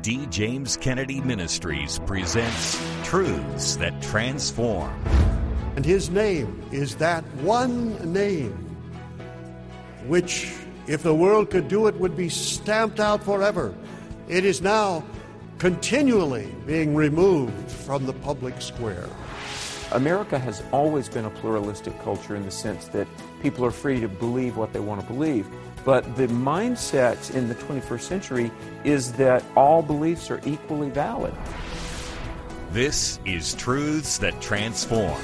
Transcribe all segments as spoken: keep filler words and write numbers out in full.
D. James Kennedy Ministries presents Truths That Transform. And his name is that one name which, if the world could do it, would be stamped out forever. It is now continually being removed from the public square. America has always been a pluralistic culture in the sense that people are free to believe what they want to believe. But the mindset in the twenty-first century is that all beliefs are equally valid. This is Truths That Transform.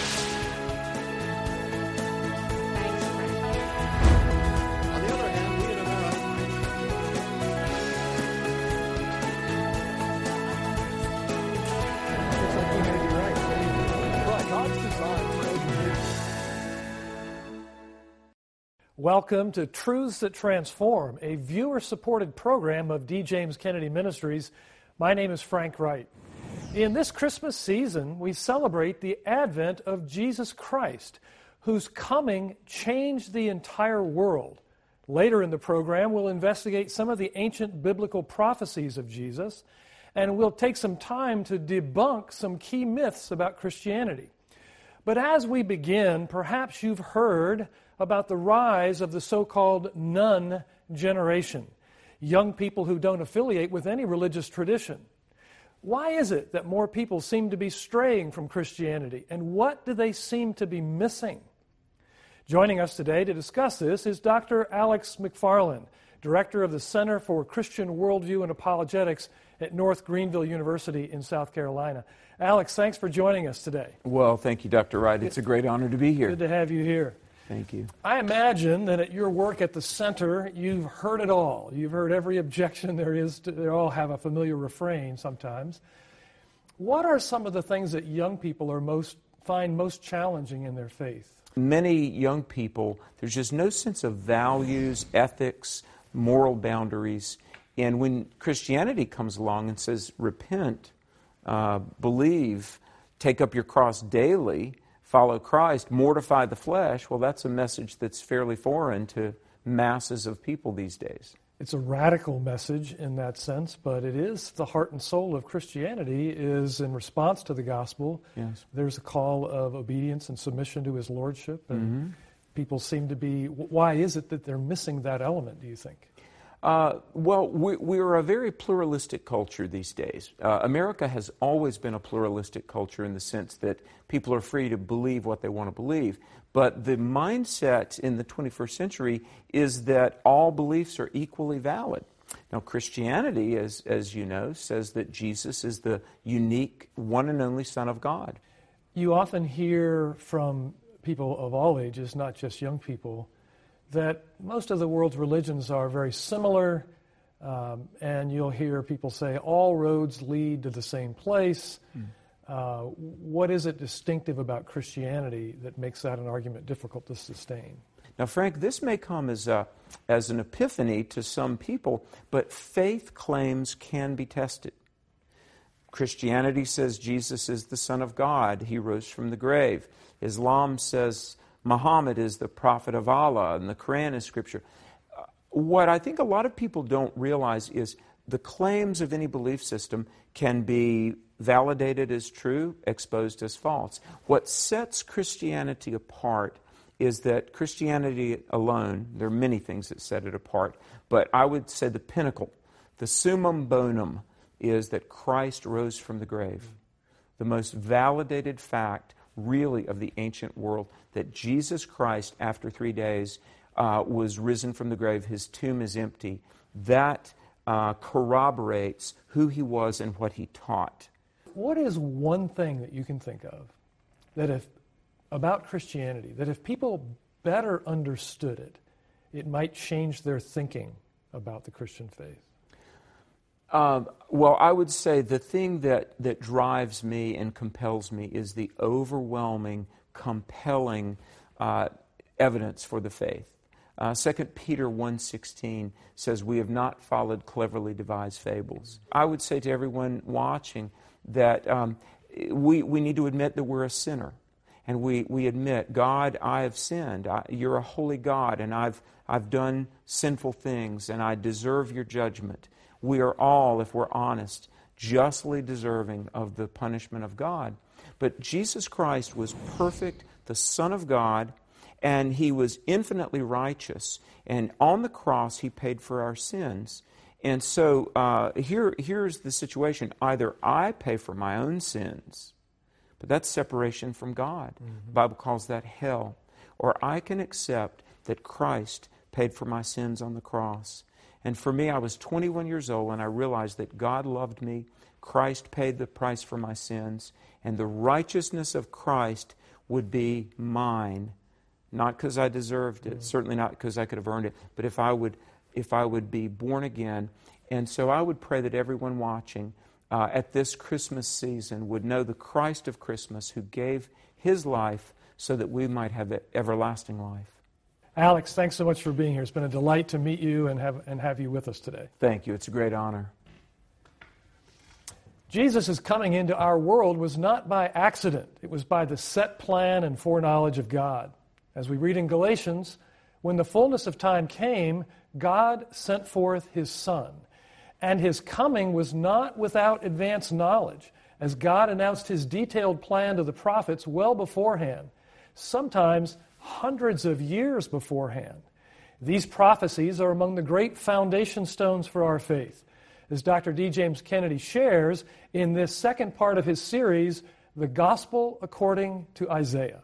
Welcome to Truths That Transform, a viewer-supported program of D. James Kennedy Ministries. My name is Frank Wright. In this Christmas season, we celebrate the advent of Jesus Christ, whose coming changed the entire world. Later in the program, we'll investigate some of the ancient biblical prophecies of Jesus, and we'll take some time to debunk some key myths about Christianity. But as we begin, perhaps you've heard about the rise of the so-called nun generation, young people who don't affiliate with any religious tradition. Why is it that more people seem to be straying from Christianity, and what do they seem to be missing? Joining us today to discuss this is Doctor Alex McFarland, Director of the Center for Christian Worldview and Apologetics at North Greenville University in South Carolina. Alex, thanks for joining us today. Well, thank you, Doctor Wright. It's a great honor to be here. Good to have you here. Thank you. I imagine that at your work at the center, you've heard it all. You've heard every objection there is. To, they all have a familiar refrain sometimes. What are some of the things that young people are most find most challenging in their faith? Many young people, there's just no sense of values, ethics, moral boundaries. And when Christianity comes along and says, repent, uh, believe, take up your cross daily, follow Christ, mortify the flesh, well, that's a message that's fairly foreign to masses of people these days. It's a radical message in that sense, but it is the heart and soul of Christianity is in response to the gospel. Yes. There's a call of obedience and submission to his lordship, and mm-hmm. people seem to be, why is it that they're missing that element, do you think? Uh, well, we, we're a very pluralistic culture these days. Uh, America has always been a pluralistic culture in the sense that people are free to believe what they want to believe. But the mindset in the twenty-first century is that all beliefs are equally valid. Now, Christianity, as, as you know, says that Jesus is the unique, one and only Son of God. You often hear from people of all ages, not just young people, that most of the world's religions are very similar, um, and you'll hear people say all roads lead to the same place. Mm. Uh, what is it distinctive about Christianity that makes that an argument difficult to sustain? Now, Frank, this may come as a, as an epiphany to some people, but faith claims can be tested. Christianity says Jesus is the Son of God. He rose from the grave. Islam says Muhammad is the prophet of Allah, and the Quran is scripture. Uh, what I think a lot of people don't realize is the claims of any belief system can be validated as true, exposed as false. What sets Christianity apart is that Christianity alone, there are many things that set it apart, but I would say the pinnacle, the summum bonum, is that Christ rose from the grave. The most validated fact really of the ancient world, that Jesus Christ, after three days, uh, was risen from the grave. His tomb is empty. That uh, corroborates who he was and what he taught. What is one thing that you can think of that if about Christianity, that if people better understood it, it might change their thinking about the Christian faith? Um, well, I would say the thing that, that drives me and compels me is the overwhelming, compelling uh, evidence for the faith. Uh, Second Peter one sixteen says, we have not followed cleverly devised fables. I would say to everyone watching that um, we, we need to admit that we're a sinner. And we, we admit, God, I have sinned. I, you're a holy God, and I've, I've done sinful things, and I deserve your judgment. We are all, if we're honest, justly deserving of the punishment of God. But Jesus Christ was perfect, the Son of God, and He was infinitely righteous. And on the cross, He paid for our sins. And so uh, here, here's the situation. Either I pay for my own sins, but that's separation from God. Mm-hmm. The Bible calls that hell. Or I can accept that Christ paid for my sins on the cross. And for me, I was twenty-one years old, and I realized that God loved me. Christ paid the price for my sins, and the righteousness of Christ would be mine. Not because I deserved it, mm-hmm. certainly not because I could have earned it, but if I would if I would be born again. And so I would pray that everyone watching uh, at this Christmas season would know the Christ of Christmas who gave His life so that we might have everlasting life. Alex, thanks so much for being here. It's been a delight to meet you and have, and have you with us today. Thank you. It's a great honor. Jesus' coming into our world was not by accident. It was by the set plan and foreknowledge of God. As we read in Galatians, when the fullness of time came, God sent forth His Son. And His coming was not without advanced knowledge, as God announced His detailed plan to the prophets well beforehand, sometimes hundreds of years beforehand. These prophecies are among the great foundation stones for our faith, as Doctor D. James Kennedy shares in this second part of his series, The Gospel According to Isaiah.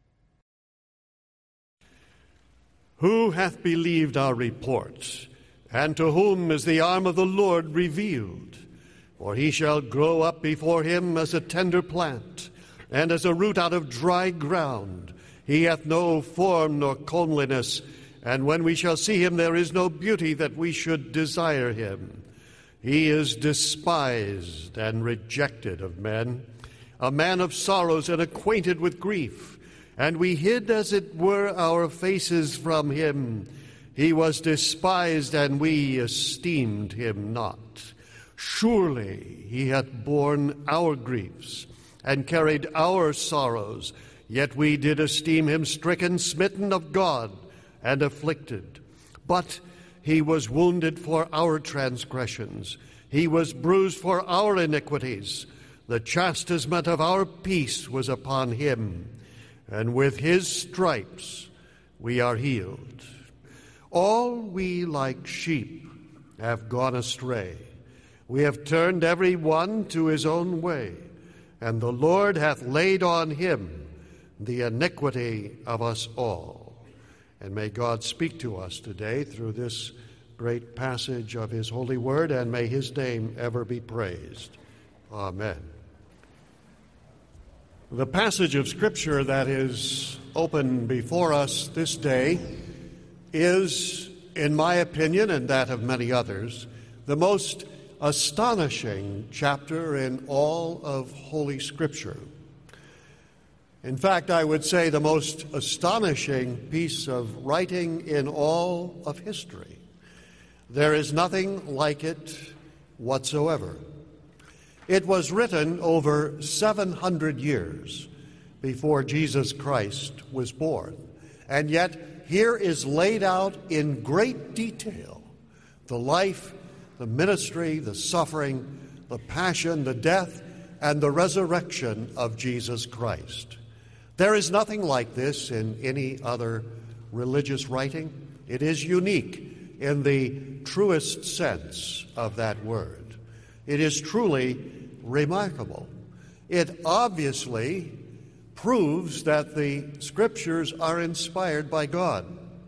Who hath believed our report? And to whom is the arm of the Lord revealed? For he shall grow up before him as a tender plant, and as a root out of dry ground. He hath no form nor comeliness, and when we shall see him, there is no beauty that we should desire him. He is despised and rejected of men, a man of sorrows and acquainted with grief. And we hid, as it were, our faces from him. He was despised, and we esteemed him not. Surely he hath borne our griefs, and carried our sorrows. Yet we did esteem him stricken, smitten of God, and afflicted. But he was wounded for our transgressions. He was bruised for our iniquities. The chastisement of our peace was upon him, and with his stripes we are healed. All we like sheep have gone astray. We have turned every one to his own way, and the Lord hath laid on him the iniquity of us all. And may God speak to us today through this great passage of his holy word, and may his name ever be praised. Amen. The passage of Scripture that is open before us this day is, in my opinion and that of many others, the most astonishing chapter in all of Holy Scripture. In fact, I would say the most astonishing piece of writing in all of history. There is nothing like it whatsoever. It was written over seven hundred years before Jesus Christ was born. And yet, here is laid out in great detail the life, the ministry, the suffering, the passion, the death, and the resurrection of Jesus Christ. There is nothing like this in any other religious writing. It is unique in the truest sense of that word. It is truly remarkable. It obviously proves that the Scriptures are inspired by God.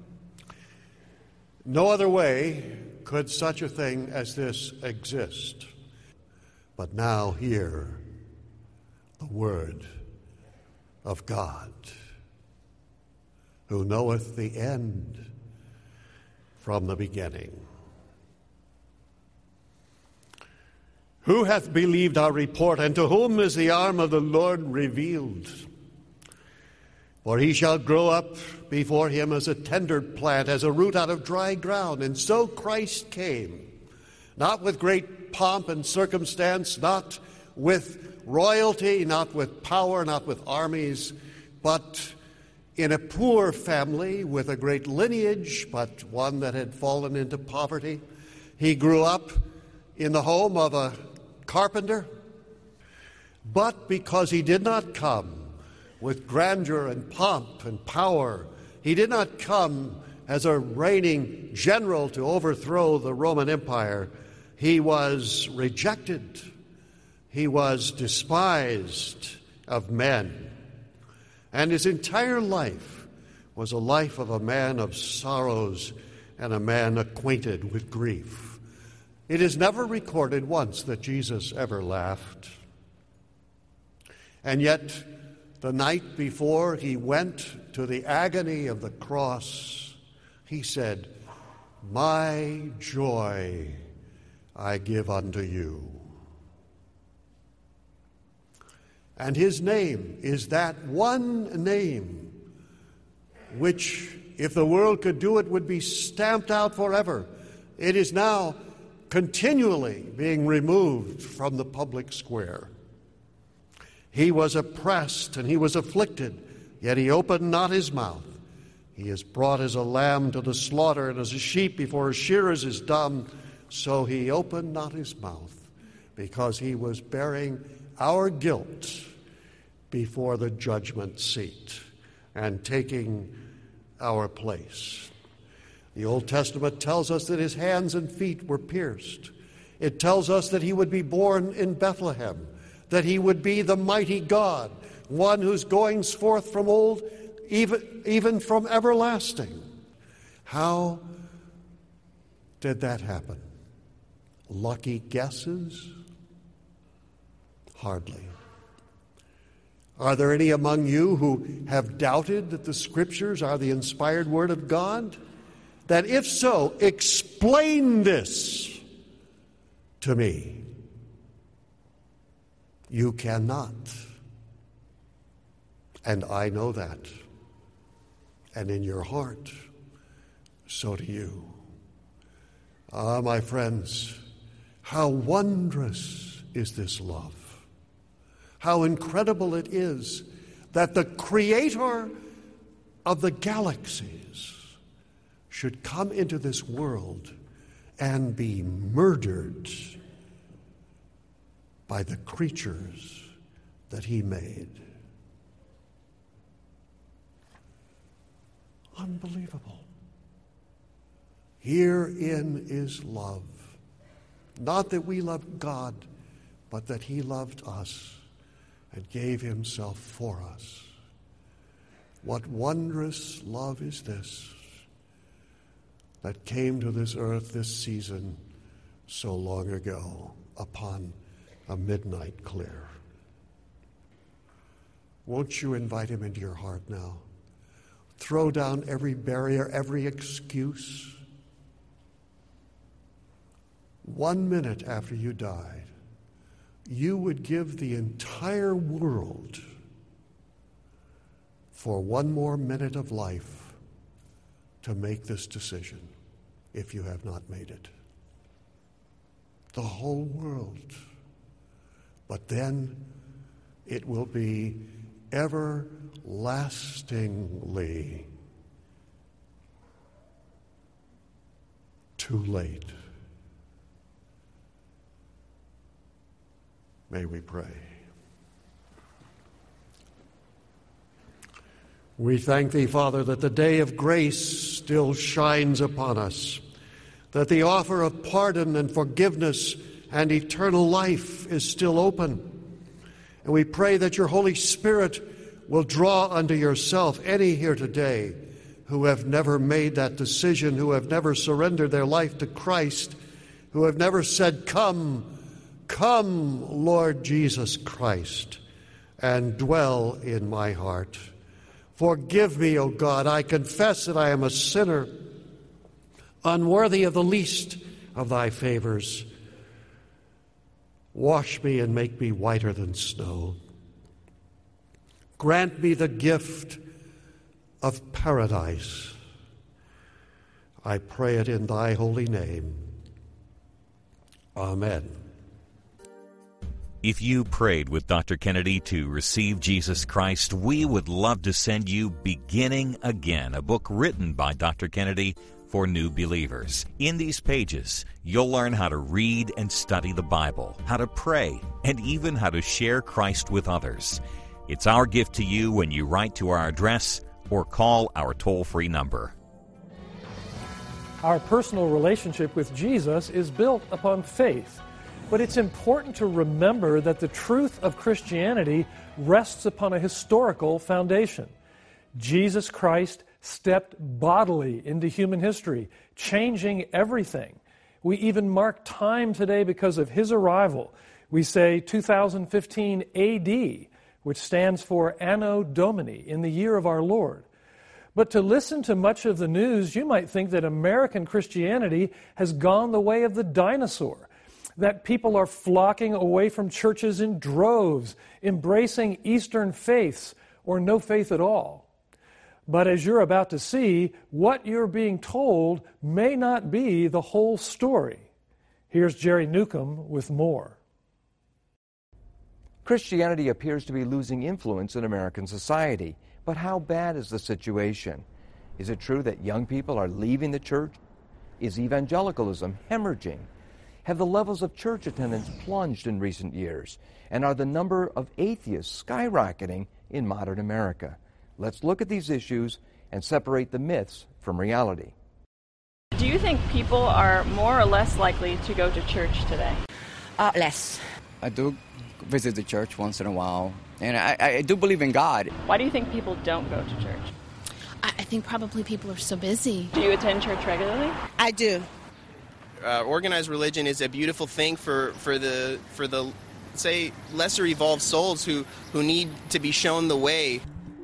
No other way could such a thing as this exist. But now hear the word of God, who knoweth the end from the beginning. Who hath believed our report, and to whom is the arm of the Lord revealed? For he shall grow up before him as a tender plant, as a root out of dry ground. And so Christ came, not with great pomp and circumstance, not with royalty, not with power, not with armies, but in a poor family with a great lineage, but one that had fallen into poverty. He grew up in the home of a carpenter, but because he did not come with grandeur and pomp and power, he did not come as a reigning general to overthrow the Roman Empire. He was rejected. He was despised of men. And his entire life was a life of a man of sorrows and a man acquainted with grief. It is never recorded once that Jesus ever laughed. And yet, the night before he went to the agony of the cross, he said, "My joy I give unto you." And his name is that one name which, if the world could do it, would be stamped out forever. It is now continually being removed from the public square. He was oppressed and he was afflicted, yet he opened not his mouth. He is brought as a lamb to the slaughter, and as a sheep before his shearers is dumb, so he opened not his mouth, because he was bearing our guilt before the judgment seat and taking our place. The Old Testament tells us that his hands and feet were pierced. It tells us that he would be born in Bethlehem, that he would be the mighty God, one whose goings forth from old, even, even from everlasting. How did that happen? Lucky guesses? Hardly. Are there any among you who have doubted that the Scriptures are the inspired Word of God? That if so, explain this to me. You cannot. And I know that. And in your heart, so do you. Ah, my friends, how wondrous is this love. How incredible it is that the Creator of the galaxies should come into this world and be murdered by the creatures that he made. Unbelievable. Herein is love. Not that we loved God, but that he loved us and gave himself for us. What wondrous love is this that came to this earth this season so long ago upon a midnight clear. Won't you invite him into your heart now? Throw down every barrier, every excuse. One minute after you died, you would give the entire world for one more minute of life to make this decision, if you have not made it. The whole world. But then it will be everlastingly too late. May we pray. We thank thee, Father, that the day of grace still shines upon us, that the offer of pardon and forgiveness and eternal life is still open. And we pray that your Holy Spirit will draw unto yourself any here today who have never made that decision, who have never surrendered their life to Christ, who have never said, "Come, come, Lord Jesus Christ, and dwell in my heart. Forgive me, O God. I confess that I am a sinner, unworthy of the least of thy favors. Wash me and make me whiter than snow. Grant me the gift of paradise. I pray it in thy holy name. Amen. If you prayed with Doctor Kennedy to receive Jesus Christ, we would love to send you Beginning Again, a book written by Doctor Kennedy for new believers. In these pages, you'll learn how to read and study the Bible, how to pray, and even how to share Christ with others. It's our gift to you when you write to our address or call our toll-free number. Our personal relationship with Jesus is built upon faith, but it's important to remember that the truth of Christianity rests upon a historical foundation. Jesus Christ stepped bodily into human history, changing everything. We even mark time today because of His arrival. We say two thousand fifteen A D, which stands for Anno Domini, in the year of our Lord. But to listen to much of the news, you might think that American Christianity has gone the way of the dinosaur, that people are flocking away from churches in droves, embracing Eastern faiths or no faith at all. But as you're about to see, what you're being told may not be the whole story. Here's Jerry Newcomb with more. Christianity appears to be losing influence in American society. But how bad is the situation? Is it true that young people are leaving the church? Is evangelicalism hemorrhaging? Have the levels of church attendance plunged in recent years? And are the number of atheists skyrocketing in modern America? Let's look at these issues and separate the myths from reality. Do you think people are more or less likely to go to church today? Uh, less. I do visit the church once in a while, and I, I do believe in God. Why do you think people don't go to church? I, I think probably people are so busy. Do you attend church regularly? I do. Uh, organized religion is a beautiful thing for, for the for the say lesser evolved souls who, who need to be shown the way.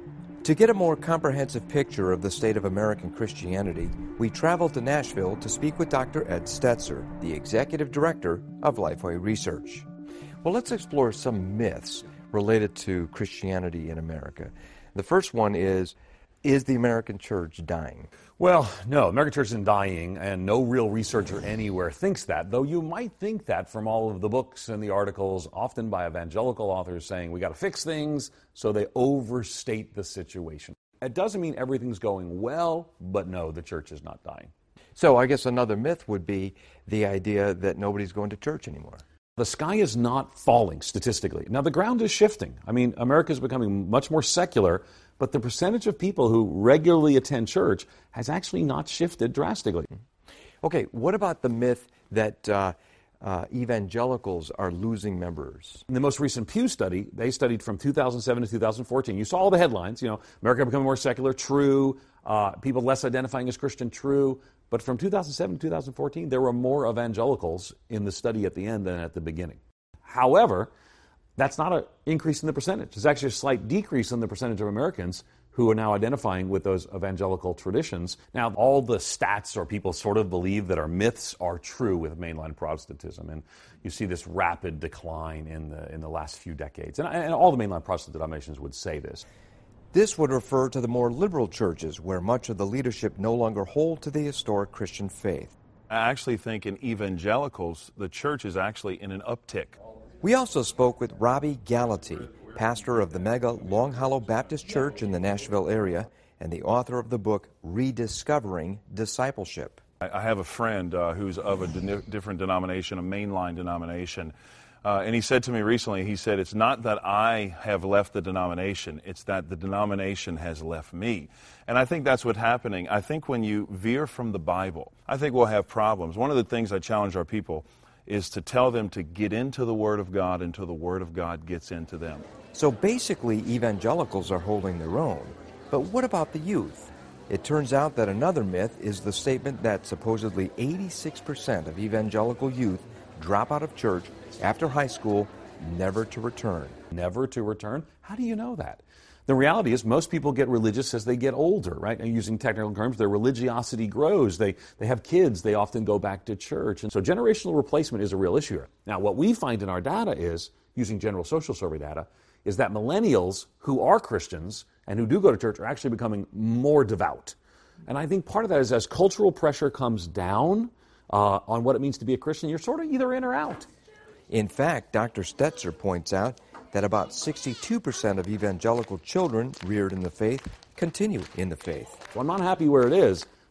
To get a more comprehensive picture of the state of American Christianity, we traveled to Nashville to speak with Doctor Ed Stetzer, the executive director of Lifeway Research. Well, let's explore some myths related to Christianity in America. The first one is, is the American church dying? Well, no, American church isn't dying, and no real researcher anywhere thinks that, though you might think that from all of the books and the articles, often by evangelical authors saying we got to fix things, so they overstate the situation. It doesn't mean everything's going well, but no, the church is not dying. So I guess another myth would be the idea that nobody's going to church anymore. The sky is not falling statistically. Now, the ground is shifting. I mean, America is becoming much more secular, but the percentage of people who regularly attend church has actually not shifted drastically. Okay, what about the myth that uh, uh, evangelicals are losing members? In the most recent Pew study, they studied from two thousand seven to two thousand fourteen. You saw all the headlines, you know, America becoming more secular, true, uh, people less identifying as Christian, true. But from two thousand seven to two thousand fourteen, there were more evangelicals in the study at the end than at the beginning. However, that's not an increase in the percentage. It's actually a slight decrease in the percentage of Americans who are now identifying with those evangelical traditions. Now, all the stats or people sort of believe that our myths are true with mainline Protestantism, and you see this rapid decline in the in the last few decades. And, and all the mainline Protestant denominations would say this. This would refer to the more liberal churches, where much of the leadership no longer hold to the historic Christian faith. I actually think in evangelicals, the church is actually in an uptick. We also spoke with Robbie Gallaty, pastor of the mega Long Hollow Baptist Church in the Nashville area, and the author of the book Rediscovering Discipleship. I have a friend uh, who's of a de- different denomination, a mainline denomination. Uh, and he said to me recently, he said, it's not that I have left the denomination, it's that the denomination has left me. And I think that's what's happening. I think when you veer from the Bible, I think we'll have problems. One of the things I challenge our people is to tell them to get into the Word of God until the Word of God gets into them. So basically, evangelicals are holding their own. But what about the youth? It turns out that another myth is the statement that supposedly eighty-six percent of evangelical youth drop out of church after high school, never to return. Never to return? How do you know that? The reality is most people get religious as they get older, right? And using technical terms, their religiosity grows. They they have kids. They often go back to church. And so generational replacement is a real issue here. Now, what we find in our data is, using general social survey data, is that millennials who are Christians and who do go to church are actually becoming more devout. And I think part of that is as cultural pressure comes down uh, on what it means to be a Christian, you're sort of either in or out. In fact, Doctor Stetzer points out that about sixty-two percent of evangelical children reared in the faith continue in the faith. Well, I'm not happy where it is,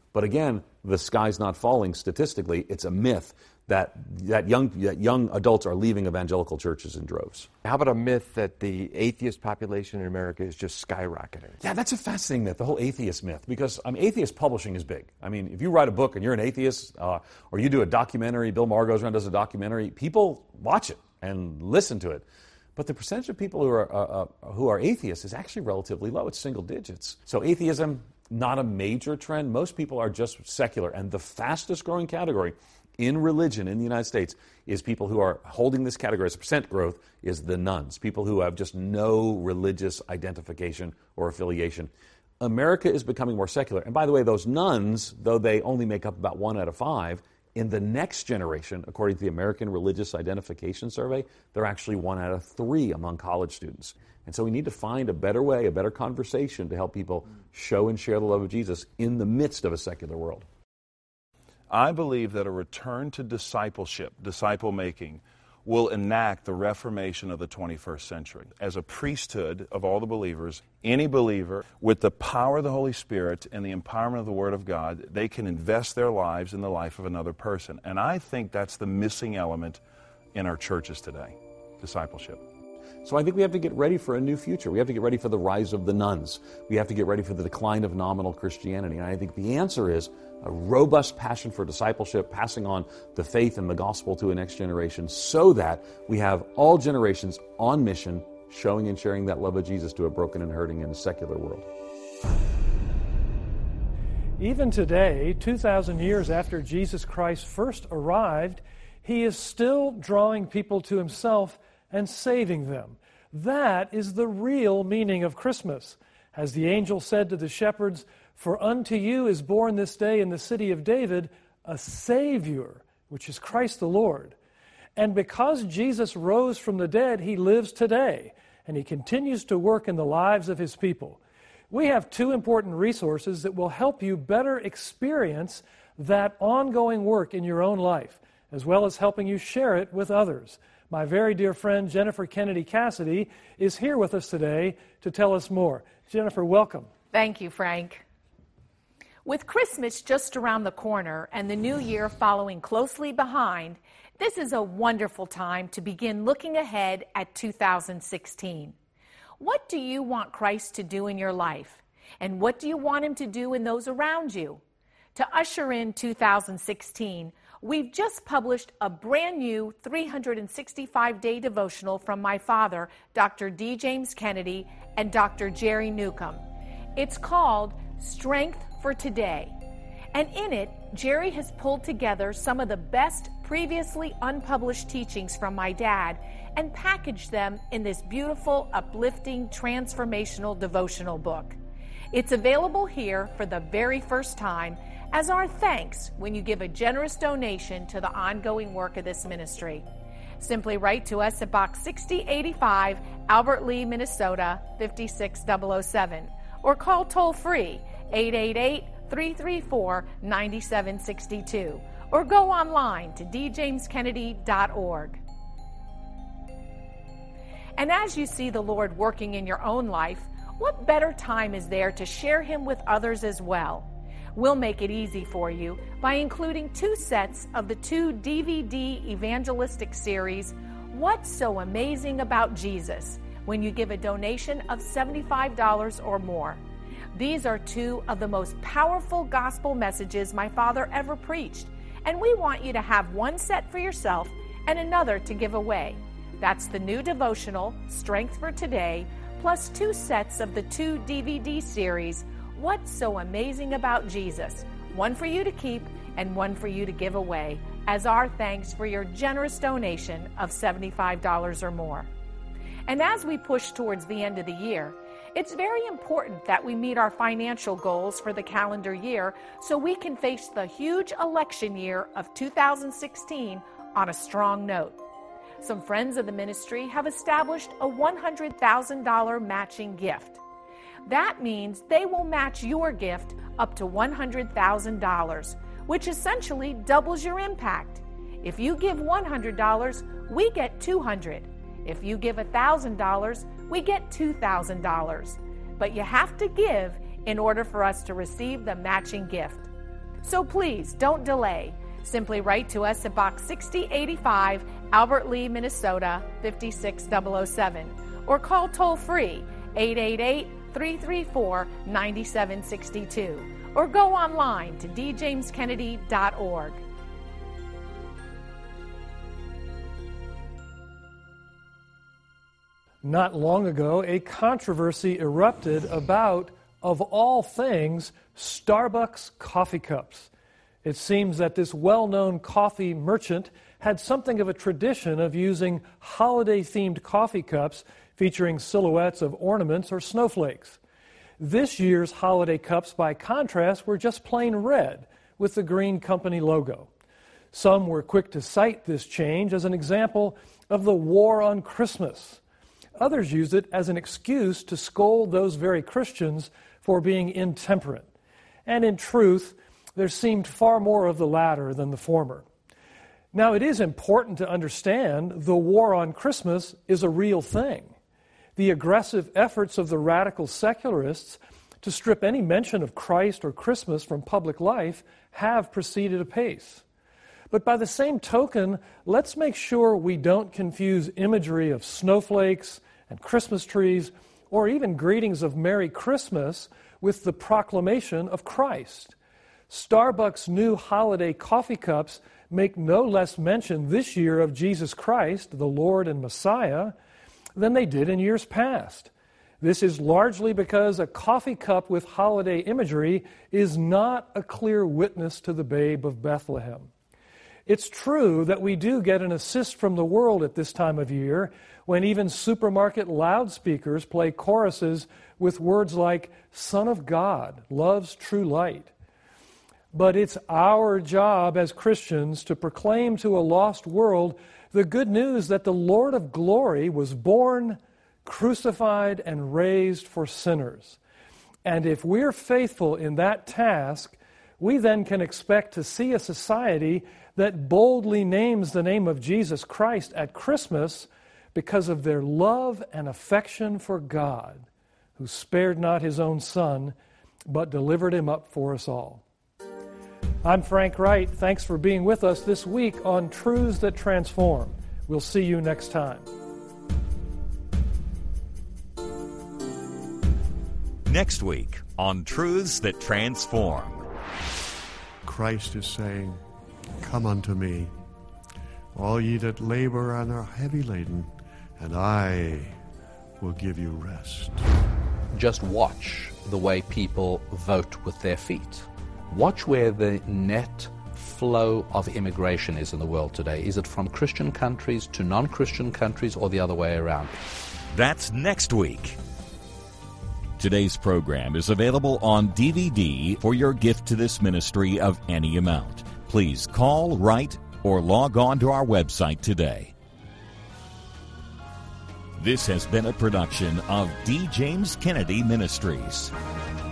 But again, the sky's not falling statistically. It's a myth that that young that young adults are leaving evangelical churches in droves. How about a myth that the atheist population in America is just skyrocketing? Yeah, that's a fascinating myth, the whole atheist myth, because I mean, atheist publishing is big. I mean, if you write a book and you're an atheist, uh, or you do a documentary, Bill Maher goes around and does a documentary, people watch it and listen to it. But the percentage of people who are uh, uh, who are atheists is actually relatively low. It's single digits. So atheism, not a major trend. Most people are just secular. And the fastest growing category in religion in the United States is people who are holding this category as percent growth is the nuns, people who have just no religious identification or affiliation. America is becoming more secular. And by the way, those nuns, though they only make up about one out of five, in the next generation, according to the American Religious Identification Survey, they're actually one out of three among college students. And so we need to find a better way, a better conversation to help people show and share the love of Jesus in the midst of a secular world. I believe that a return to discipleship, disciple making, will enact the reformation of the twenty-first century. As a priesthood of all the believers, any believer with the power of the Holy Spirit and the empowerment of the Word of God, they can invest their lives in the life of another person. And I think that's the missing element in our churches today, discipleship. So I think we have to get ready for a new future. We have to get ready for the rise of the nuns. We have to get ready for the decline of nominal Christianity. And I think the answer is a robust passion for discipleship, passing on the faith and the gospel to a next generation so that we have all generations on mission, showing and sharing that love of Jesus to a broken and hurting and secular world. Even today, two thousand years after Jesus Christ first arrived, He is still drawing people to Himself and saving them. That is the real meaning of Christmas. As the angel said to the shepherds, "For unto you is born this day in the city of David a Savior, which is Christ the Lord." And because Jesus rose from the dead, He lives today, and He continues to work in the lives of His people. We have two important resources that will help you better experience that ongoing work in your own life, as well as helping you share it with others. My very dear friend Jennifer Kennedy Cassidy is here with us today to tell us more. Jennifer, welcome. Thank you, Frank. With Christmas just around the corner and the new year following closely behind, this is a wonderful time to begin looking ahead at two thousand sixteen. What do you want Christ to do in your life? And what do you want Him to do in those around you? To usher in two thousand sixteen, we've just published a brand new three hundred sixty-five day devotional from my father, Doctor D. James Kennedy, and Doctor Jerry Newcomb. It's called Strength for Today. And in it, Jerry has pulled together some of the best previously unpublished teachings from my dad and packaged them in this beautiful, uplifting, transformational devotional book. It's available here for the very first time as our thanks when you give a generous donation to the ongoing work of this ministry. Simply write to us at Box sixty eighty-five, Albert Lea, Minnesota, five six zero zero seven, or call toll-free eight eight eight, three three four, nine seven six two, or go online to d james kennedy dot org. And as you see the Lord working in your own life, what better time is there to share Him with others as well? We'll make it easy for you by including two sets of the two D V D evangelistic series, What's So Amazing About Jesus, when you give a donation of seventy-five dollars or more. These are two of the most powerful gospel messages my father ever preached, and we want you to have one set for yourself and another to give away. That's the new devotional, Strength for Today, plus two sets of the two D V D series, What's So Amazing About Jesus, one for you to keep and one for you to give away, as our thanks for your generous donation of seventy-five dollars or more. And as we push towards the end of the year, it's very important that we meet our financial goals for the calendar year so we can face the huge election year of two thousand sixteen on a strong note. Some friends of the ministry have established a one hundred thousand dollars matching gift. That means they will match your gift up to one hundred thousand dollars, which essentially doubles your impact. If you give one hundred dollars, we get two hundred dollars. If you give one thousand dollars, we get two thousand dollars. But you have to give in order for us to receive the matching gift. So please, don't delay. Simply write to us at Box sixty eighty-five, Albert Lea, Minnesota, five six zero zero seven, or call toll-free eight eight eight, three three four, nine seven six two, or go online to d james kennedy dot org. Not long ago, a controversy erupted about, of all things, Starbucks coffee cups. It seems that this well-known coffee merchant had something of a tradition of using holiday-themed coffee cups featuring silhouettes of ornaments or snowflakes. This year's holiday cups, by contrast, were just plain red with the green company logo. Some were quick to cite this change as an example of the war on Christmas. Others used it as an excuse to scold those very Christians for being intemperate. And in truth, there seemed far more of the latter than the former. Now, it is important to understand the war on Christmas is a real thing. The aggressive efforts of the radical secularists to strip any mention of Christ or Christmas from public life have proceeded apace. But by the same token, let's make sure we don't confuse imagery of snowflakes and Christmas trees, or even greetings of Merry Christmas, with the proclamation of Christ. Starbucks' new holiday coffee cups make no less mention this year of Jesus Christ, the Lord and Messiah, than they did in years past. This is largely because a coffee cup with holiday imagery is not a clear witness to the babe of Bethlehem. It's true that we do get an assist from the world at this time of year when even supermarket loudspeakers play choruses with words like, Son of God, love's true light. But it's our job as Christians to proclaim to a lost world the good news that the Lord of glory was born, crucified, and raised for sinners. And if we're faithful in that task, we then can expect to see a society that boldly names the name of Jesus Christ at Christmas because of their love and affection for God, who spared not his own Son, but delivered him up for us all. I'm Frank Wright. Thanks for being with us this week on Truths That Transform. We'll see you next time. Next week on Truths That Transform. Christ is saying, Come unto me, all ye that labor and are heavy laden, and I will give you rest. Just watch the way people vote with their feet. Watch where the net flow of immigration is in the world today. Is it from Christian countries to non-Christian countries or the other way around? That's next week. Today's program is available on D V D for your gift to this ministry of any amount. Please call, write, or log on to our website today. This has been a production of D. James Kennedy Ministries.